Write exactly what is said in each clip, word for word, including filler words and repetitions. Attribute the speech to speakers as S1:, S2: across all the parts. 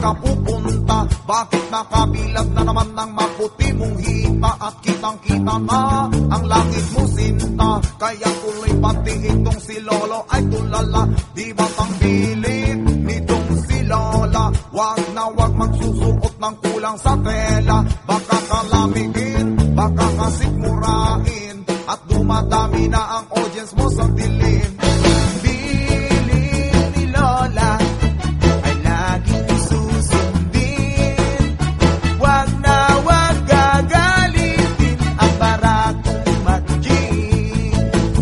S1: ka pupunta? Bakit nakabilag na naman ng maputi mong hita? At kitang-kita nga ang langit mo sinta. Kaya tuloy pati itong si Lolo ay tulala. Di ba pangbilit nitong si Lola? Wag na wag magsusuot ng kulang sa tela. Baka kalamigin, baka kasikmurain, at dumadami na ang audience mo sa dilim. Bilin ni Lola ay laging susundin. Wag na wag gagalitin ang barakong matching.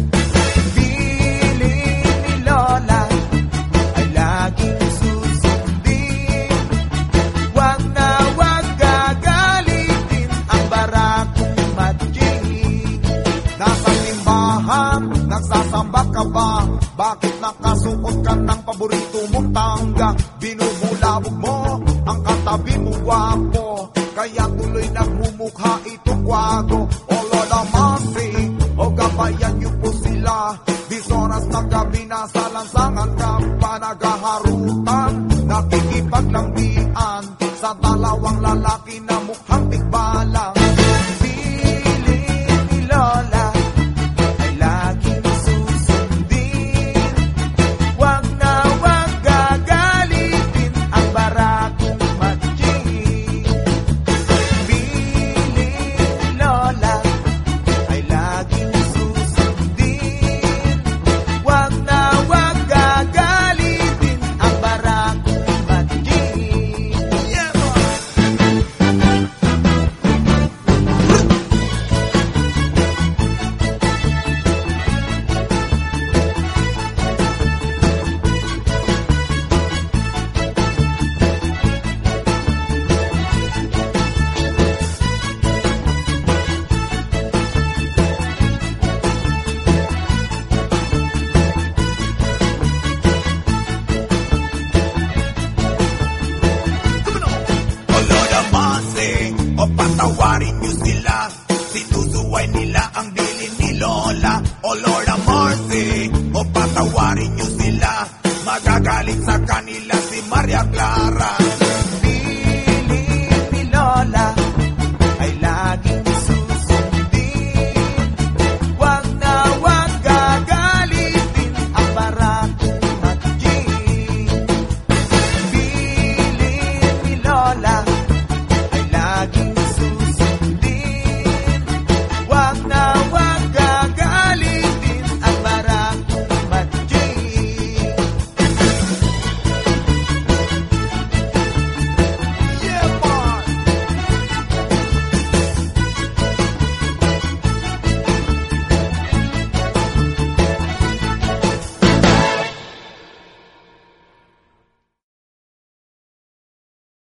S1: Bilin ni Lola ay laging susundin. Wag na wag gagalitin ang barakong matching. Nasa simbahan, nagsasamba ka ba? Bakit nakasuot ka ng paborito mong tangga? Binubulabog mo ang katabi mo gwapo, kaya tuloy nagmumukha itong kwago. O Lola Masi, o gabayan niyo po sila. Dis oras ng gabi nasa lansangan ka pa naghaharutan, nakikipaglambian sa dalawang lalaki na mukhang tigbalang. Bilin ni Lola ay laging susundin. Wag na wag gagalitin ang barakong matching. Bilin ni Lola ay laging susundin. Wag na wag gagalitin ang barakong matching. Yeah, boy. O Lola Masi, o patawarin